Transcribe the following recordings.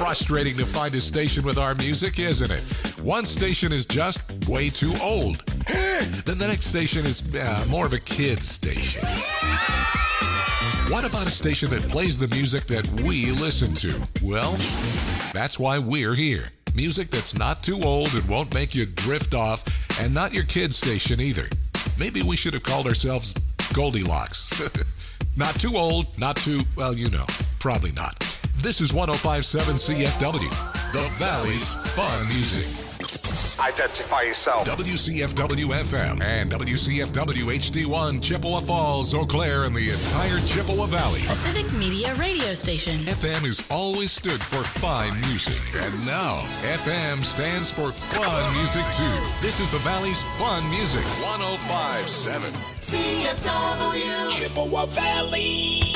frustrating to find a station with our music, isn't it? One station is just way too old. Then the next station is more of a kid's station. What about a station that plays the music that we listen to? Well, that's why we're here. Music that's not too old and won't make you drift off, and not your kid's station either. Maybe we should have called ourselves Goldilocks. Not too old, not too, well, you know, probably not. This is 105.7 CFW, the Valley's Fun Music. Identify yourself. WCFW FM and WCFW HD1, Chippewa Falls, Eau Claire, and the entire Chippewa Valley. A civic media radio station. FM has always stood for fine music, and now FM stands for fun music too. This is the Valley's Fun Music, 105.7 CFW Chippewa Valley.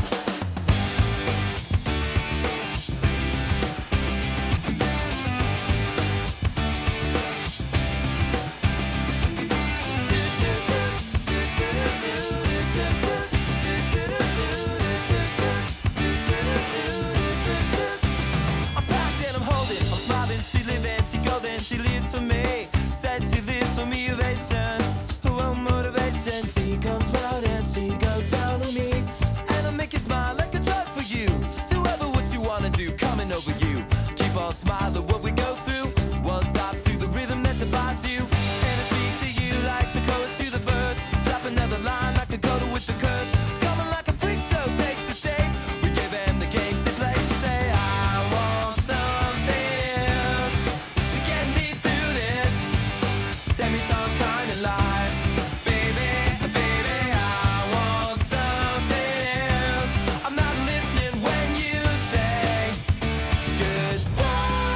She lives for me, says she lives for me, ovation. Who own motivation? She comes round and she goes down on me, and I'll make you smile like a drug for you. Do ever what you wanna do, coming over you. Keep on smiling what we go through. One stop to the rhythm that divides you, and I speak to you like the chorus to the verse. Drop another line like a coda with the curse. Coming like a freak show takes the stage. We give them the game she plays. She say I want something else to get me through this semi-time kind of life. Baby, baby, I want something else. I'm not listening when you say goodbye.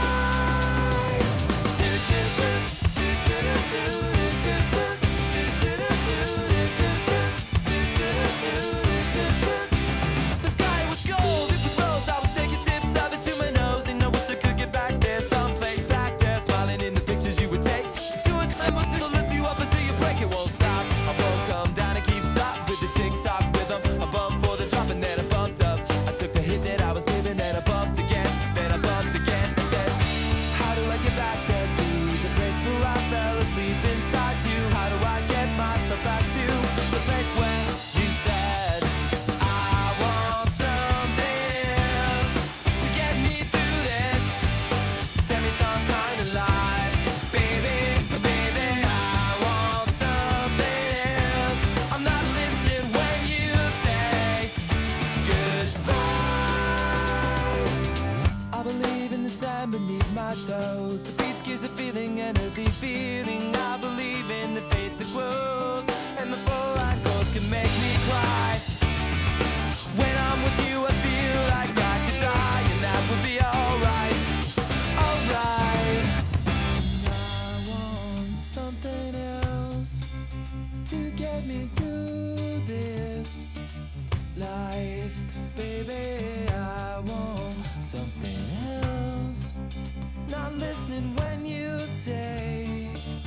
The sky was gold, it was rose. I was taking sips of it to my nose, and I wish I could get back there, someplace back there, smiling in the pictures you would take. To a climb, it'll lift you up until you break. It won't stop. I won't come down and keep stop with the tick-tock rhythm. I bumped for the drop and then I bumped up. I took the hit that I was given, then I bumped again, then I bumped again. I said, how do I get back there to the place where I fell asleep inside you? How do I get myself back to the place where you said I want something else to get me through this semi-time kind of life? Baby, baby, I want something else. I'm not listening when you say goodbye. I believe in the sand beneath my toes. The beach gives a feeling, an earthy feeling. I believe in the faith that grows, and the full light goes can make me cry. When I'm with you, I feel like I could die, and that would be alright, alright. I want something else to get me through this life, baby. I want something else. Not listening when you say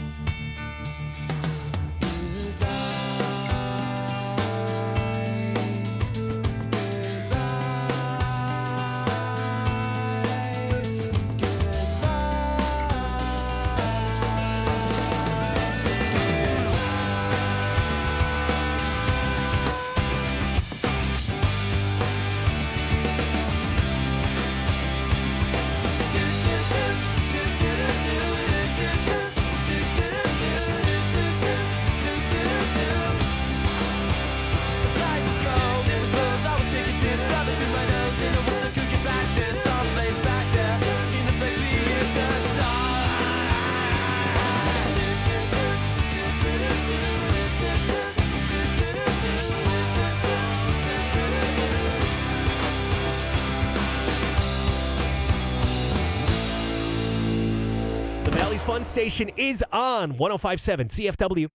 Fun Station is on 105.7 CFW.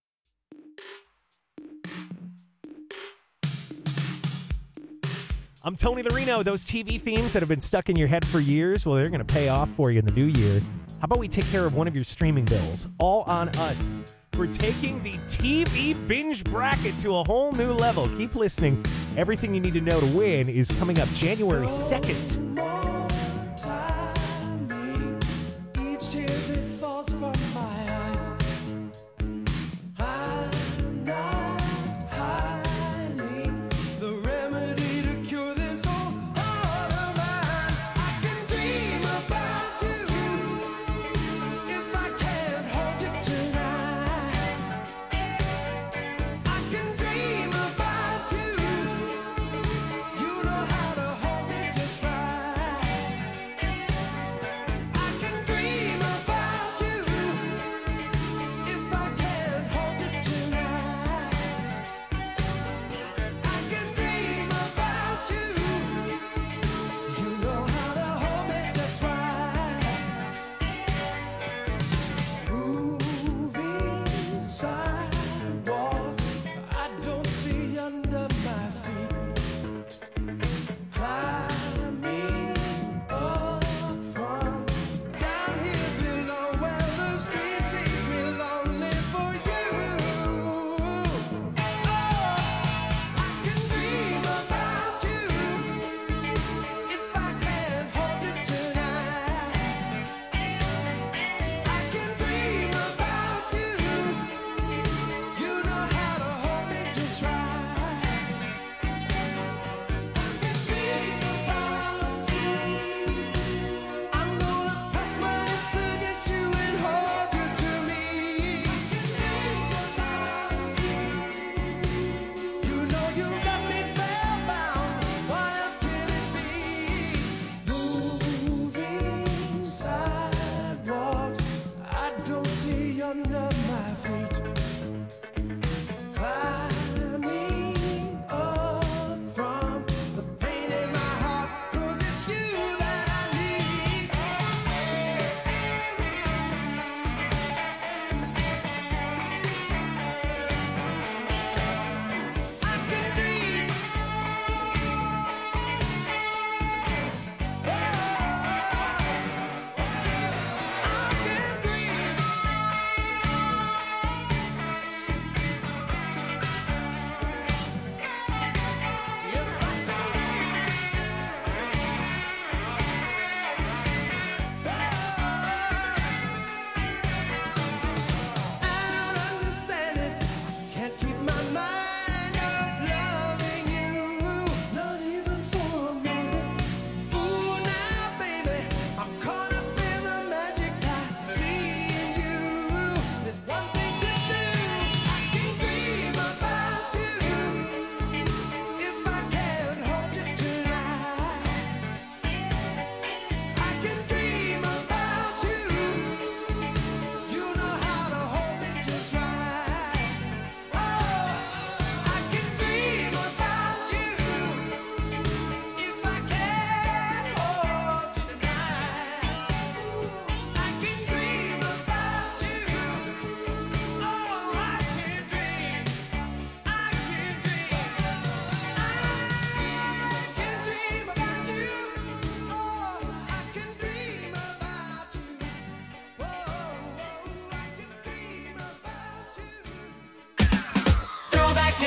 I'm Tony Larino. Those TV themes that have been stuck in your head for years, well, they're going to pay off for you in the new year. How about we take care of one of your streaming bills? All on us. We're taking the TV binge bracket to a whole new level. Keep listening. Everything you need to know to win is coming up January 2nd.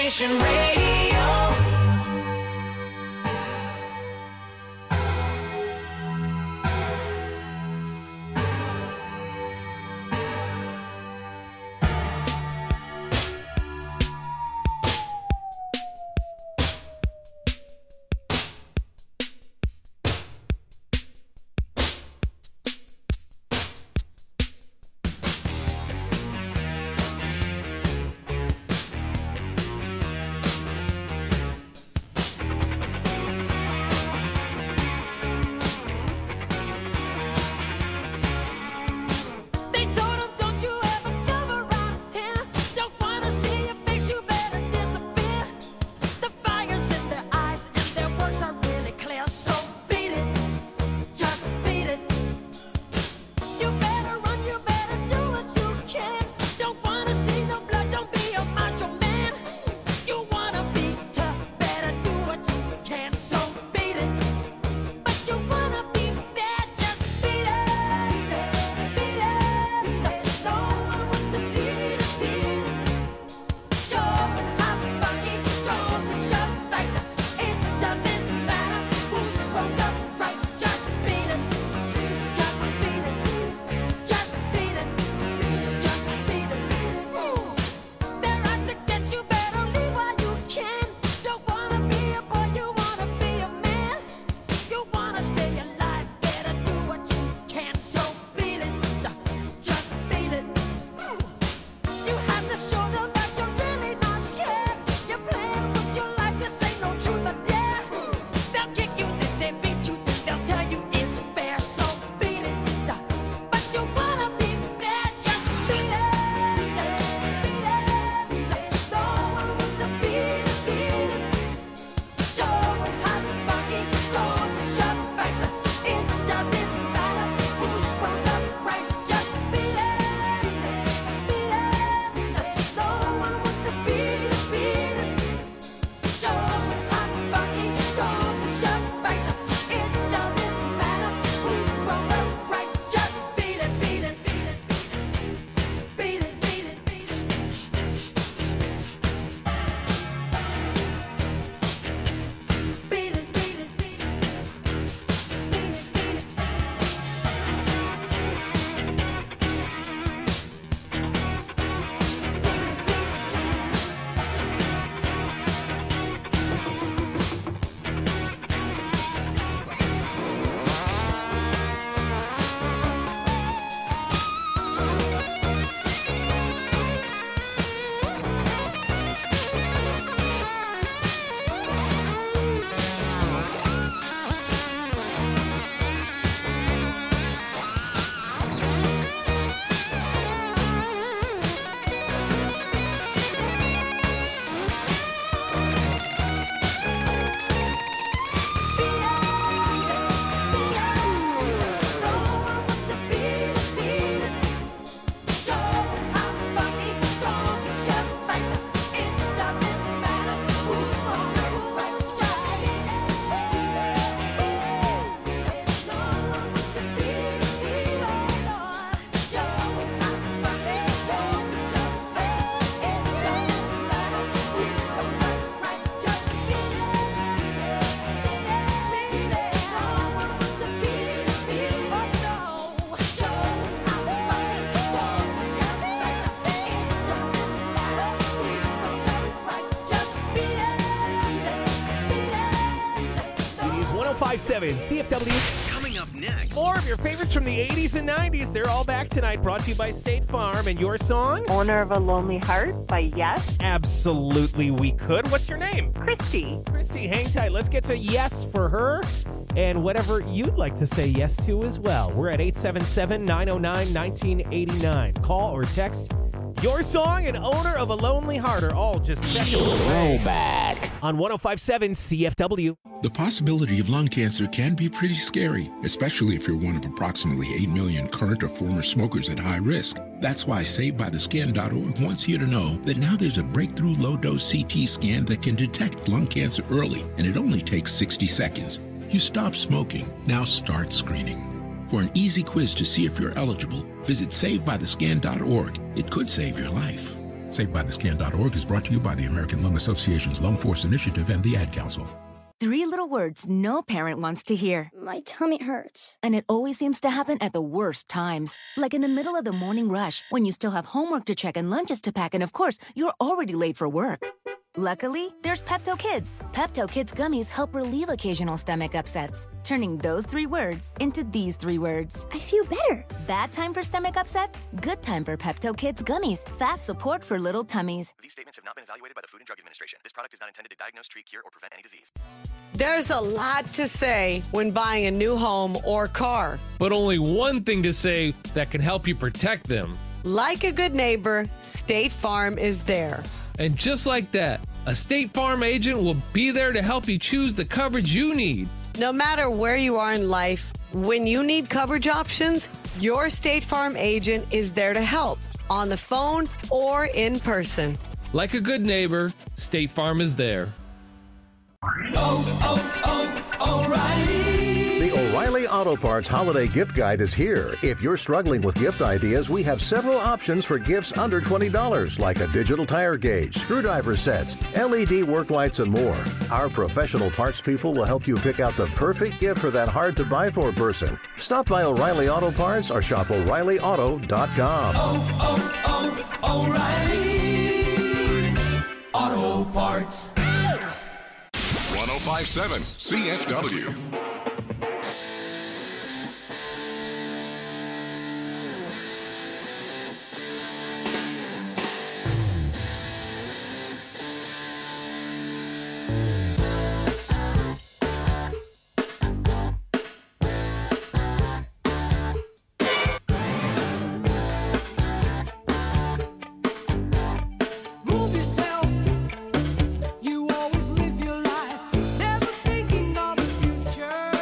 Station Radio. CFW. Coming up next. More of your favorites from the 80s and 90s. They're all back tonight, brought to you by State Farm. And your song? Owner of a Lonely Heart by Yes. Absolutely, we could. What's your name? Christy. Christy, hang tight. Let's get to yes for her and whatever you'd like to say yes to as well. We're at 877-909-1989. Call or text your song and Owner of a Lonely Heart are all just seconds away. Throwback. On 105.7 CFW. The possibility of lung cancer can be pretty scary, especially if you're one of approximately 8 million current or former smokers at high risk. That's why SaveByTheScan.org wants you to know that now there's a breakthrough low-dose CT scan that can detect lung cancer early, and it only takes 60 seconds. You stop smoking, now start screening. For an easy quiz to see if you're eligible, visit SaveByTheScan.org. It could save your life. SaveByTheScan.org is brought to you by the American Lung Association's Lung Force Initiative and the Ad Council. 3 little words no parent wants to hear. My tummy hurts. And it always seems to happen at the worst times. Like in the middle of the morning rush, when you still have homework to check and lunches to pack, and of course, you're already late for work. Luckily, there's Pepto Kids. Pepto Kids gummies help relieve occasional stomach upsets, turning those 3 words into these 3 words. I feel better. Bad time for stomach upsets? Good time for Pepto Kids gummies. Fast support for little tummies. These statements have not been evaluated by the Food and Drug Administration. This product is not intended to diagnose, treat, cure, or prevent any disease. There's a lot to say when buying a new home or car. But only one thing to say that can help you protect them. Like a good neighbor, State Farm is there. And just like that, a State Farm agent will be there to help you choose the coverage you need. No matter where you are in life, when you need coverage options, your State Farm agent is there to help, on the phone or in person. Like a good neighbor, State Farm is there. O'Reilly. The O'Reilly Auto Parts Holiday Gift Guide is here. If you're struggling with gift ideas, we have several options for gifts under $20, like a digital tire gauge, screwdriver sets, LED work lights, and more. Our professional parts people will help you pick out the perfect gift for that hard-to-buy-for person. Stop by O'Reilly Auto Parts or shop O'ReillyAuto.com. O'Reilly Auto Parts. 1057 CFW. Move yourself. You always live your life, never thinking of the future.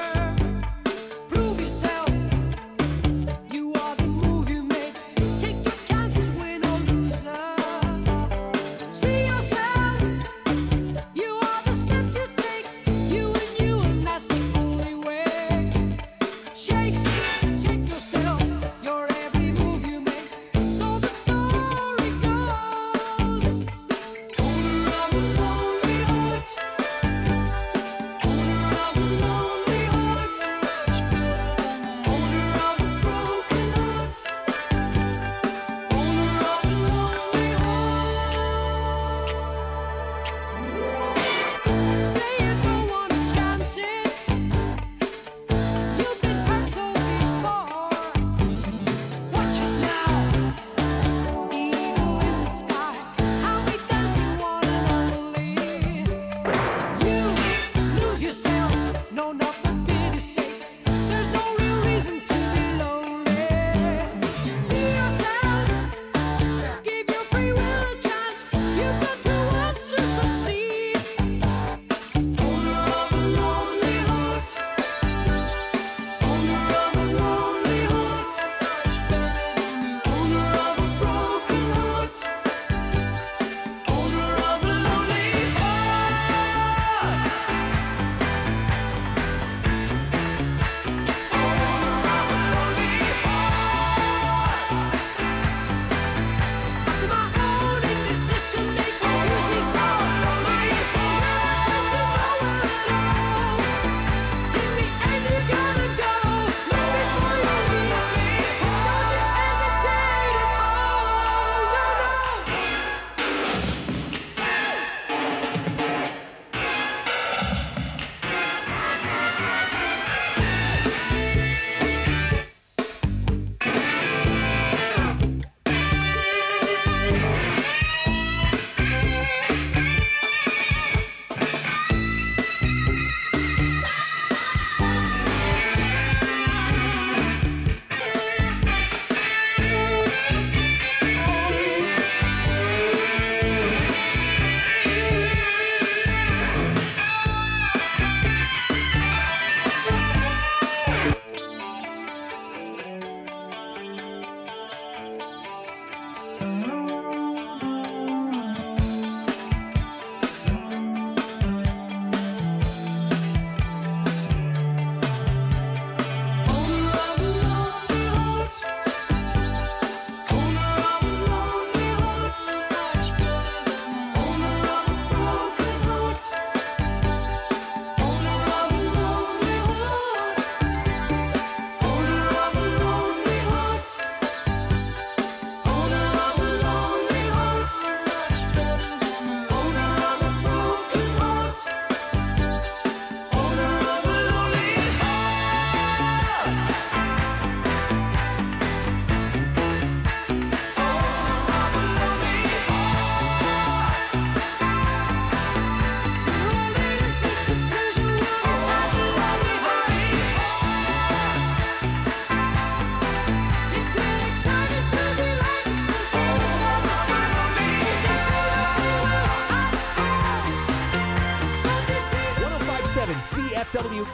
FW.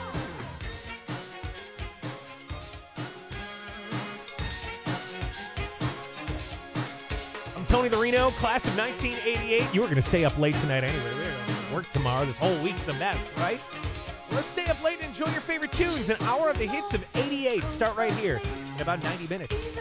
I'm Tony the Reno, class of 1988. You were going to stay up late tonight anyway. We're going to work tomorrow. This whole week's a mess, right? Let's stay up late and enjoy your favorite tunes. An hour of the hits of 88. Start right here in about 90 minutes.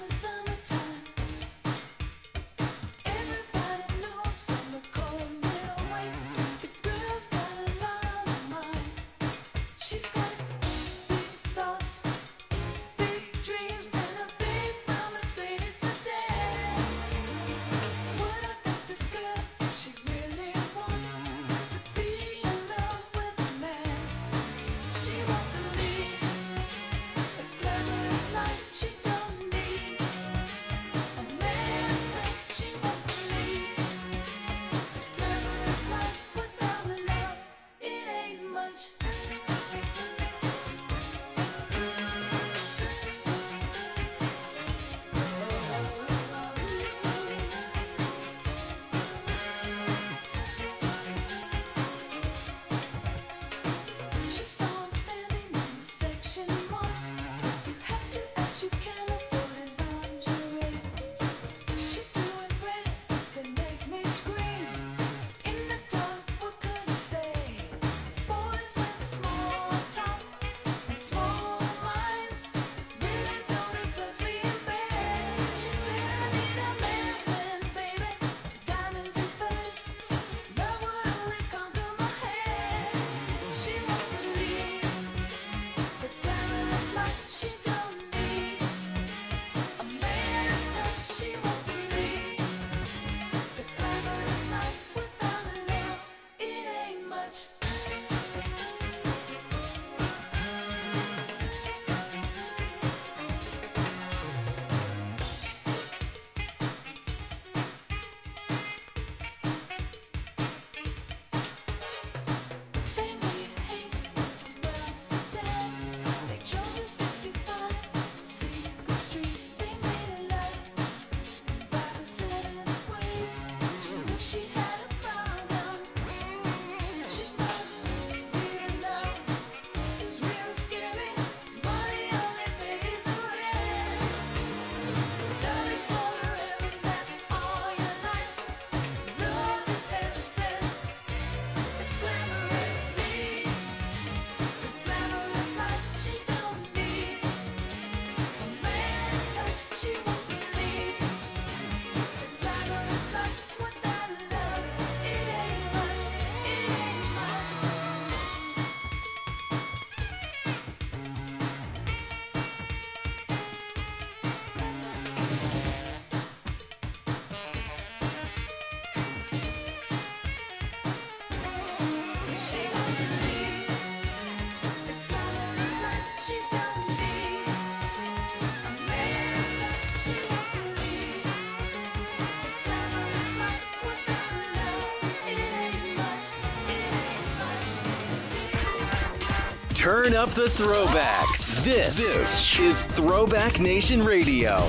Turn up the throwbacks. This is Throwback Nation Radio.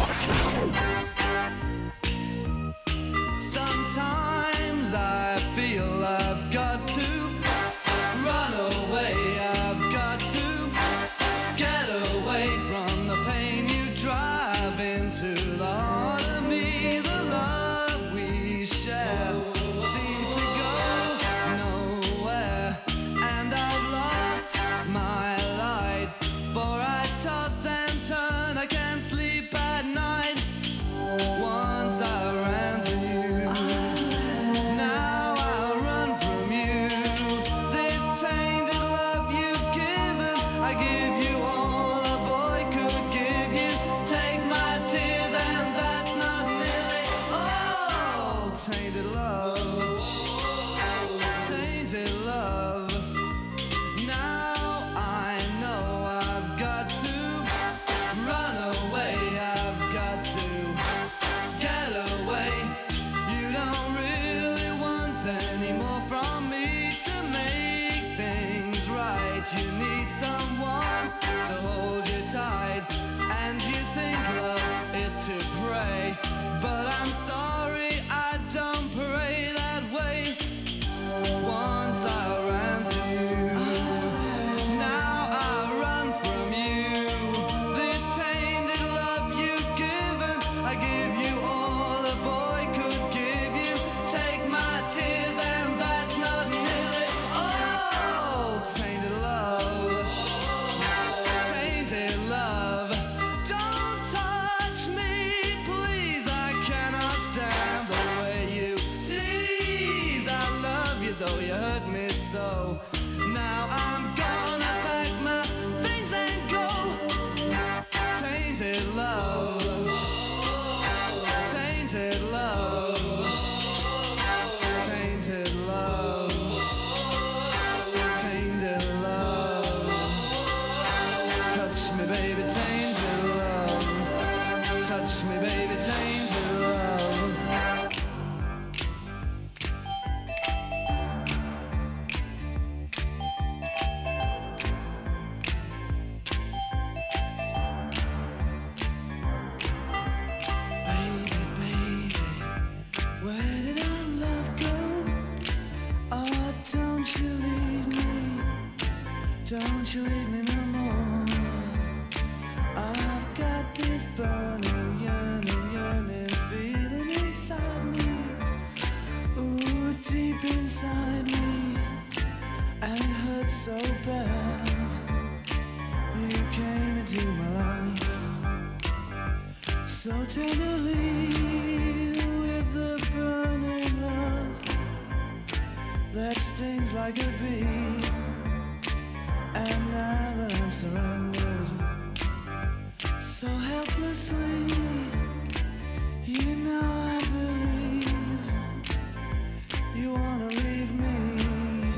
Sometimes I feel I've got to run away. I've got to get away from the pain you drive into the heart of me. The love we share seems to go nowhere, and I've lost my light, for I toss and turn, I can't sleep at night. Once I ran to you, now I run from you. This tainted love you've given, I give you all a boy could give you. Take my tears and that baby, baby, danger love. Baby, baby, where did our love go? Oh, don't you leave me. Don't you leave me no more. I've got this burning, yearning feeling inside me. Ooh, deep inside me. And it hurts so bad. You came into my life so tenderly with the burning love that stings like a bee. And now that I'm surrendered so helplessly, you know I believe you wanna leave me.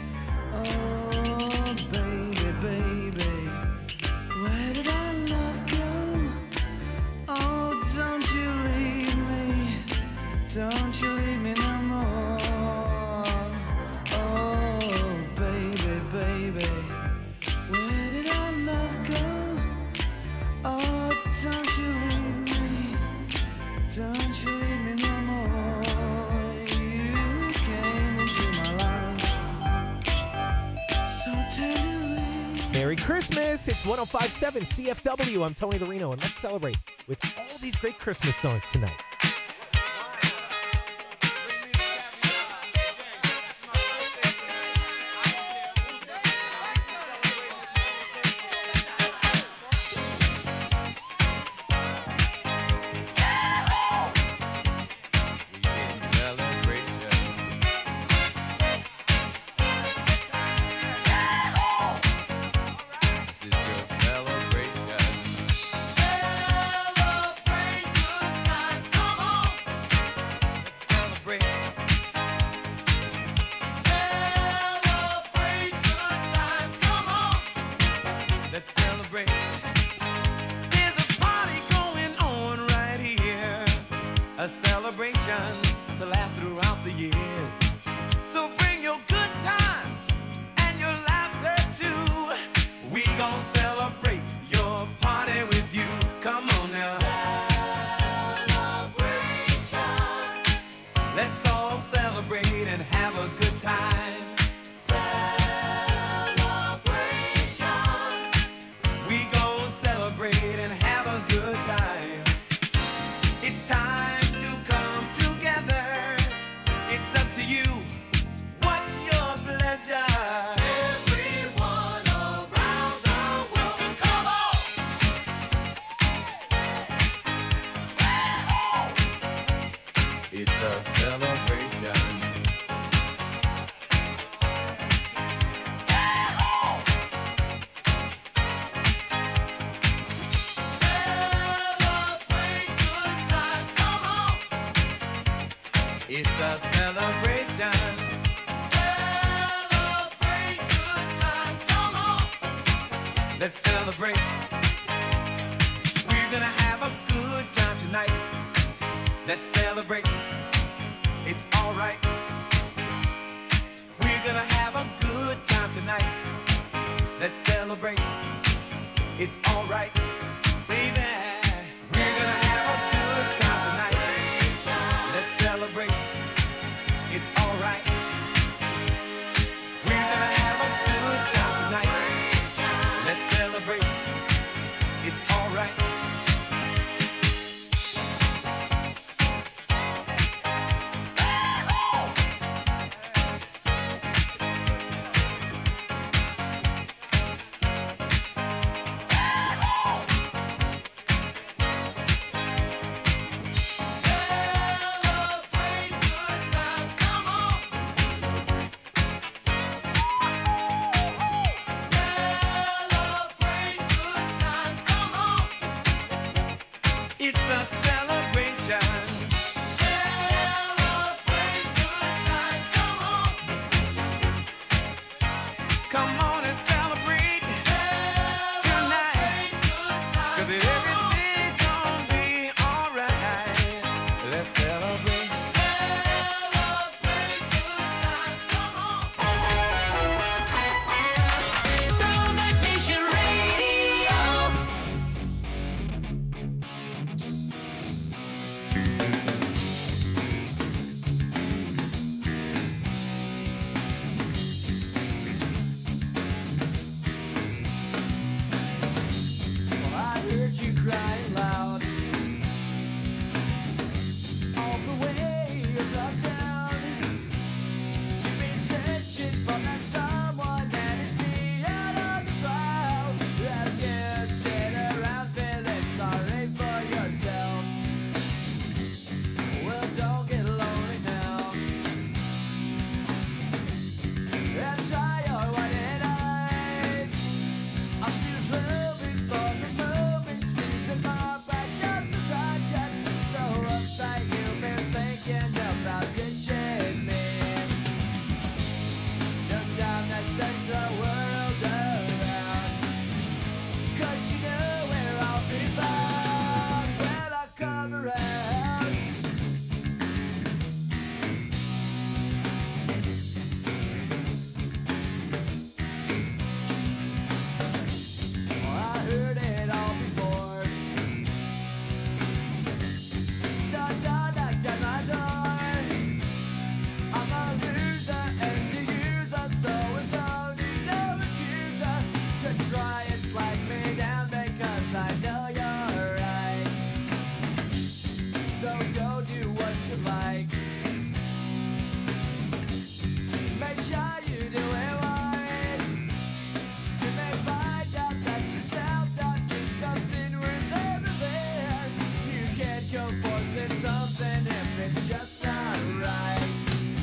Oh, baby, baby, where did our love go? Oh, don't you leave me. Don't you leave me no more. Oh, baby, baby, where did our love go? Oh, don't you leave me. Don't you leave me no more. You came into my life so tenderly. Merry Christmas. It's 105.7 CFW. I'm Tony Larino, and let's celebrate with all these great Christmas songs tonight. To last throughout the years. So bring your good times and your laughter too. We gon' celebrate your party with you. Come on now. Celebration. Let's all celebrate and have a good time. Celebration. We gon' celebrate and have a good time. It's time. Everyone around the world, come on! It's a celebration. Celebrate good times, come on! It's a celebration. Let's celebrate. We're gonna have a good time tonight. Let's celebrate. It's alright. We're gonna have a good time tonight. Let's celebrate. It's alright. Baby, we're gonna have a good time tonight. Let's celebrate. It's alright. We're gonna have a good time tonight. Let's celebrate. It's alright. I heard it all before. Satan knocked at my door. I'm a loser and a user, so it's only no accuser to try and slag me down because I know you're right. So go do what you like. Make sure you do it wise. You may find out that yourself don't think nothing worth everything. You can't go forcing something if it's just not right.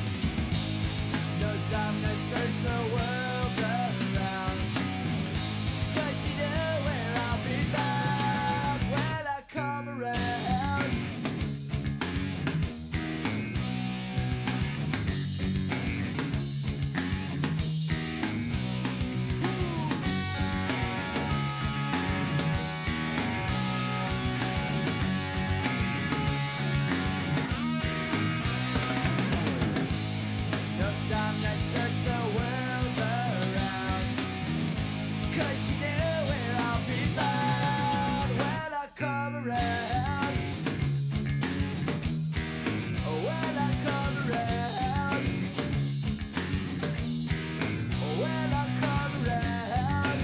No time to search the world around. 'Cause you know where I'll be found when I come around. No time to search the world around. 'Cause you know where I'll be found when I come around. When I come around. When I come around.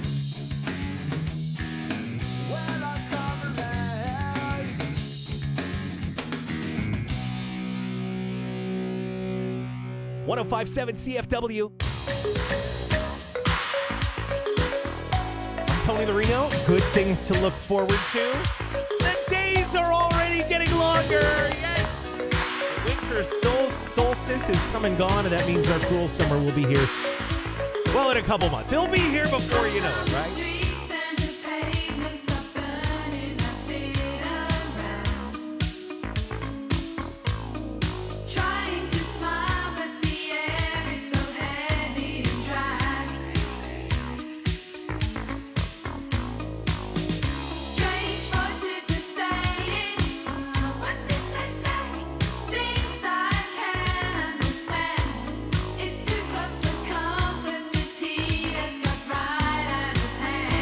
When I come around. 1057 CFW. I'm Tony Larino. Good things to look forward to. The days are already getting longer. Yes. Winter solstice is come and gone, and that means our cruel summer will be here. Well, in a couple months. It'll be here before you know it, right? Trying to smile, but the air is so heavy and dry. Strange voices are saying, what did they say? Things I can't understand. It's too close for comfort. This heat has got right out of hand.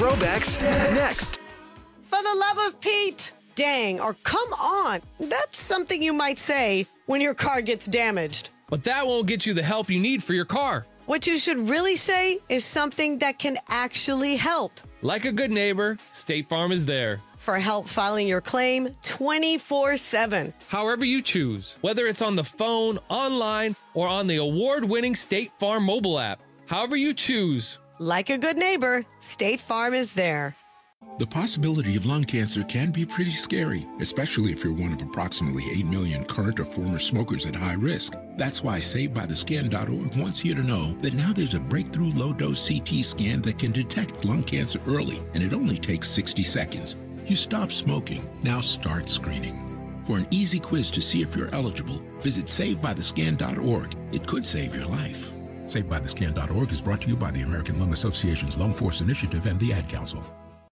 throwbacks next. For the love of Pete, dang, or come on. That's something you might say when your car gets damaged. But that won't get you the help you need for your car. What you should really say is something that can actually help. Like a good neighbor, State Farm is there. For help filing your claim 24/7. However you choose, whether it's on the phone, online, or on the award-winning State Farm mobile app. However you choose. Like a good neighbor, State Farm is there. The possibility of lung cancer can be pretty scary, especially if you're one of approximately 8 million current or former smokers at high risk. That's why SaveByTheScan.org wants you to know that now there's a breakthrough low-dose CT scan that can detect lung cancer early, and it only takes 60 seconds. You stop smoking, now start screening. For an easy quiz to see if you're eligible, visit SaveByTheScan.org. It could save your life. SaveByTheScan.org is brought to you by the American Lung Association's Lung Force Initiative and the Ad Council.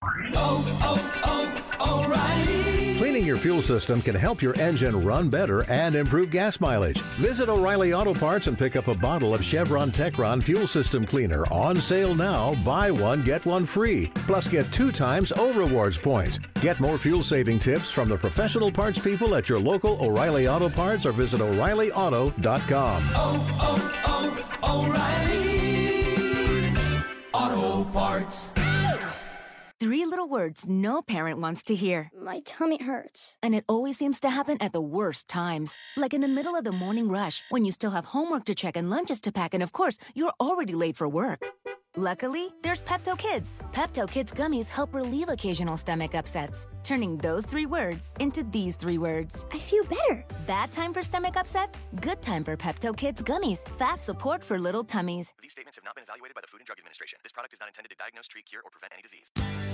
O'Reilly. Cleaning your fuel system can help your engine run better and improve gas mileage. Visit O'Reilly Auto Parts and pick up a bottle of Chevron Techron Fuel System Cleaner on sale now. Buy one, get one free. Plus get 2 times O-Rewards points. Get more fuel-saving tips from the professional parts people at your local O'Reilly Auto Parts or visit O'ReillyAuto.com. O'Reilly Auto Parts. 3 little words no parent wants to hear. My tummy hurts. And it always seems to happen at the worst times. Like in the middle of the morning rush, when you still have homework to check and lunches to pack, and of course, you're already late for work. Luckily, there's Pepto Kids. Pepto Kids gummies help relieve occasional stomach upsets, turning those 3 words into these 3 words. I feel better. Bad time for stomach upsets? Good time for Pepto Kids gummies. Fast support for little tummies. These statements have not been evaluated by the Food and Drug Administration. This product is not intended to diagnose, treat, cure, or prevent any disease.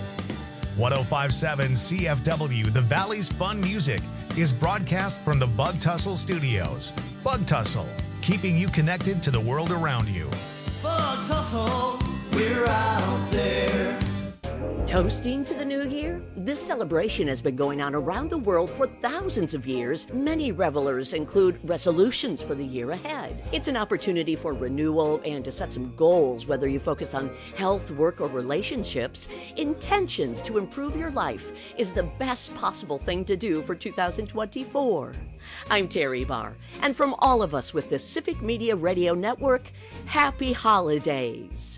1057 CFW, the Valley's Fun Music, is broadcast from the Bug Tussle Studios. Bug Tussle, keeping you connected to the world around you. Bug Tussle, we're out there. Toasting to the new year? This celebration has been going on around the world for thousands of years. Many revelers include resolutions for the year ahead. It's an opportunity for renewal and to set some goals, whether you focus on health, work, or relationships. Intentions to improve your life is the best possible thing to do for 2024. I'm Terry Barr, and from all of us with the Civic Media Radio Network, happy holidays.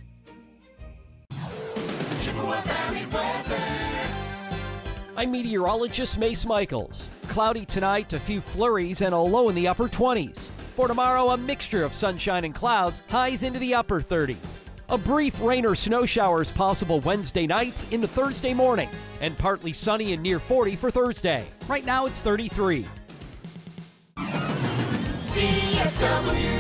I'm meteorologist Mace Michaels. Cloudy tonight, a few flurries, and a low in the upper 20s. For tomorrow, a mixture of sunshine and clouds, highs into the upper 30s. A brief rain or snow shower is possible Wednesday night into Thursday morning, and partly sunny and near 40 for Thursday. Right now, it's 33. CFW.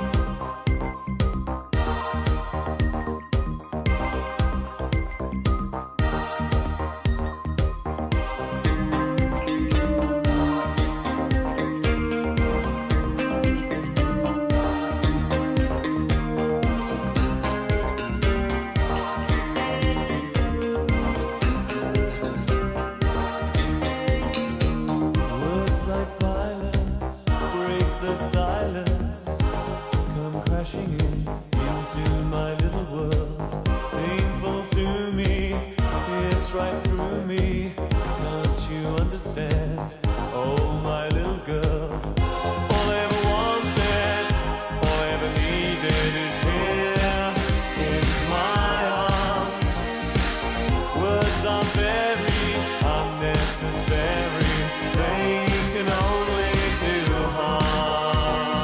Words like violence break the silence, come crashing into my little world. Painful to me, it's right through me. Can't you understand? Oh, my little girl. All I ever wanted, all I ever needed is here in my arms. Words are very unnecessary. They can only do harm.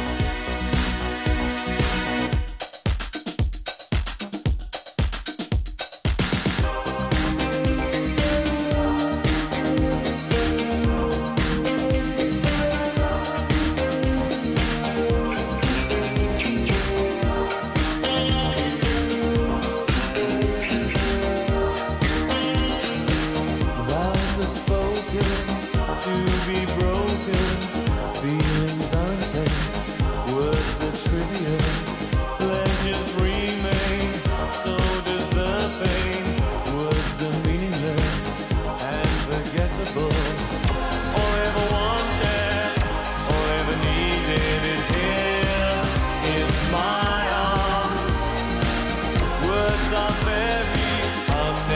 Vows are spoken to be broken. Feelings are intense. Words are trivial. Pleasures remain. So does the pain. Words are meaningless and forgettable. All I ever wanted, all I ever needed is here in my arms. Words are very unnecessary.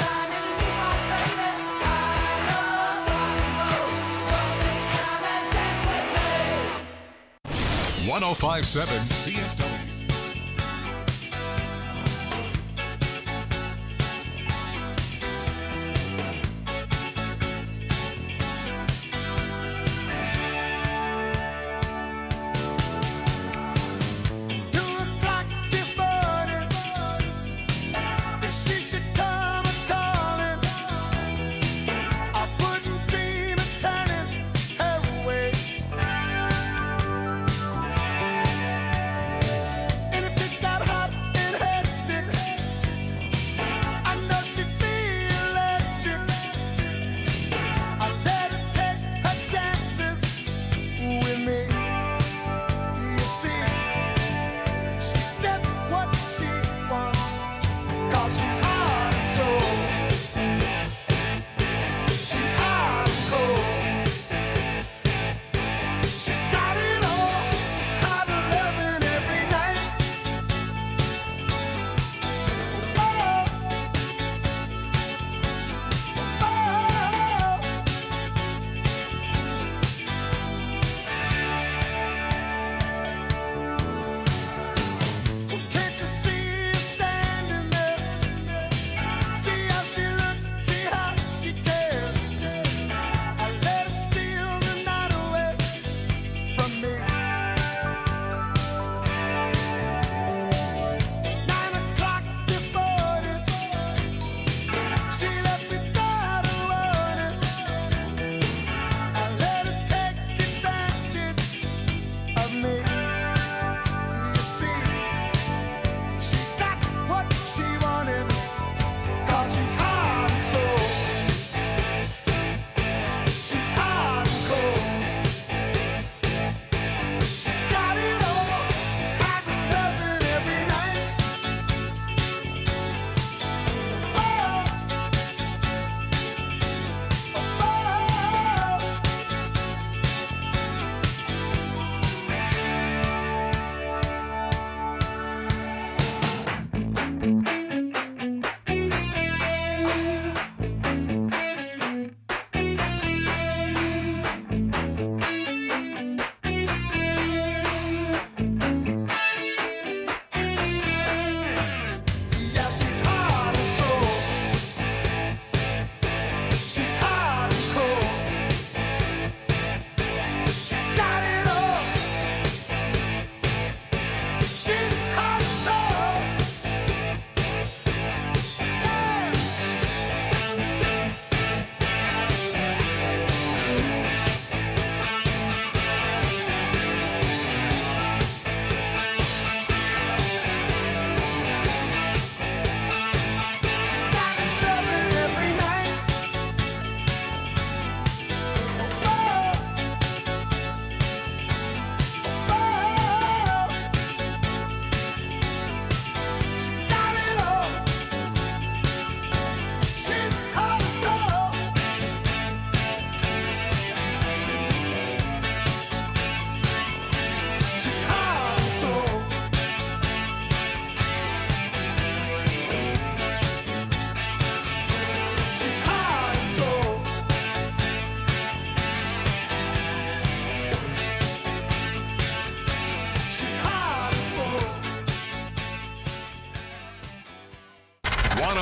time in the jukebox, baby. I love rock and roll. So take time and dance with me. 1057 CFW.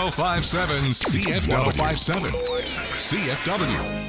1057 CFW. 1057 CFW.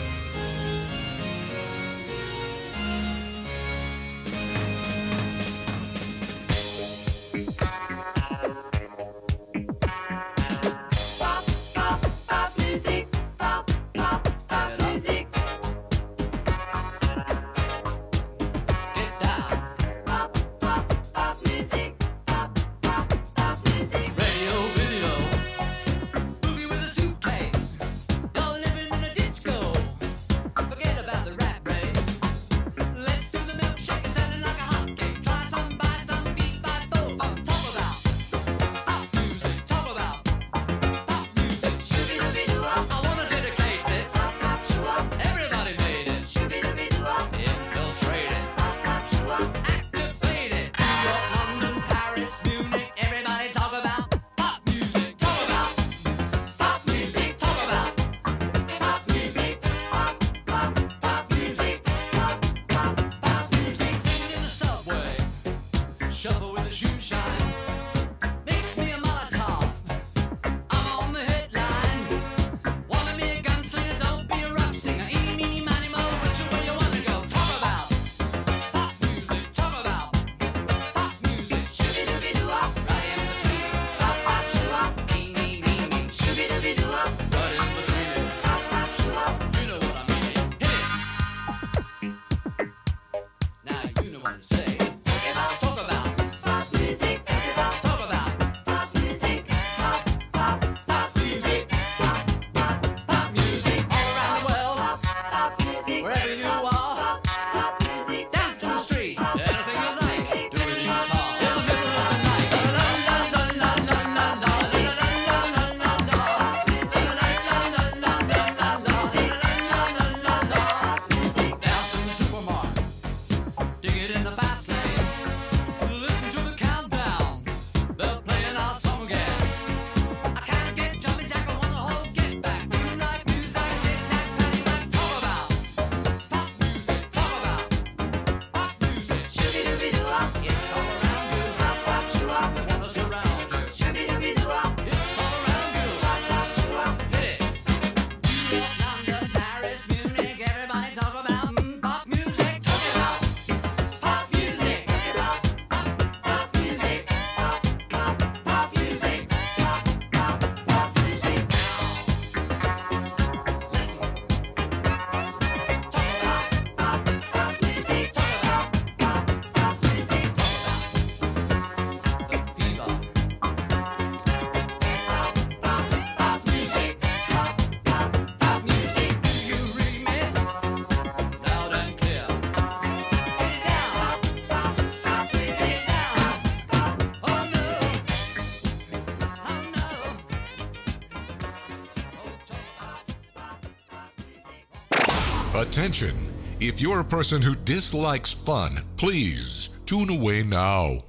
Attention! If you're a person who dislikes fun, please tune away now.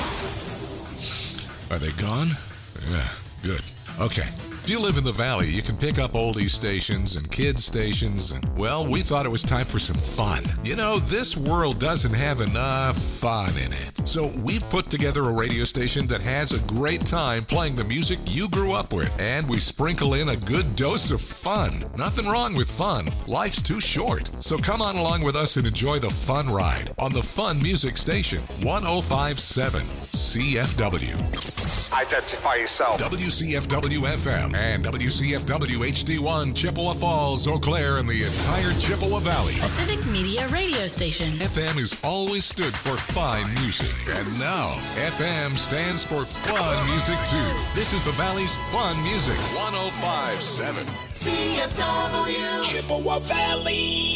Are they gone? Yeah, good. Okay. If you live in the Valley, you can pick up oldie stations and kids stations, and, well, we thought it was time for some fun. You know, this world doesn't have enough fun in it. So we put together a radio station that has a great time playing the music you grew up with, and we sprinkle in a good dose of fun. Nothing wrong with fun. Life's too short. So come on along with us and enjoy the fun ride on the Fun Music Station, 1057 CFW. Identify yourself. WCFW FM and WCFW HD1, Chippewa Falls, Eau Claire, and the entire Chippewa Valley. A civic media radio station. FM has always stood for fine music, and now FM stands for fun music too. This is the Valley's Fun Music, 1057 CFW Chippewa Valley.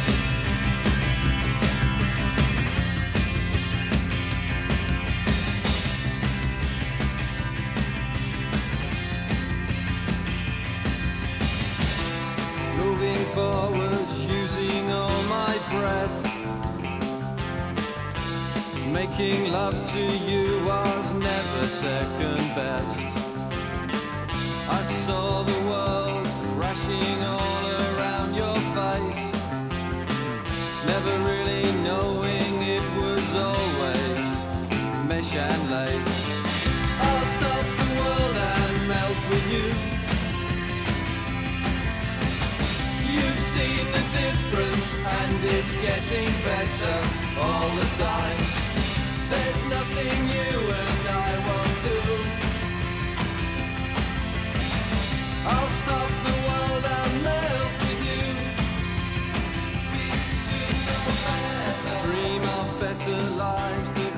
Moving forwards, using all my breath. Making love to you was never second best. I saw the world crashing all around your face, never really knowing it was always mesh and lace. I'll stop the world and melt with lives, and it's getting better all the time. There's nothing you and I won't do. I'll stop the world and melt with you. We should know better. Dream of better lives that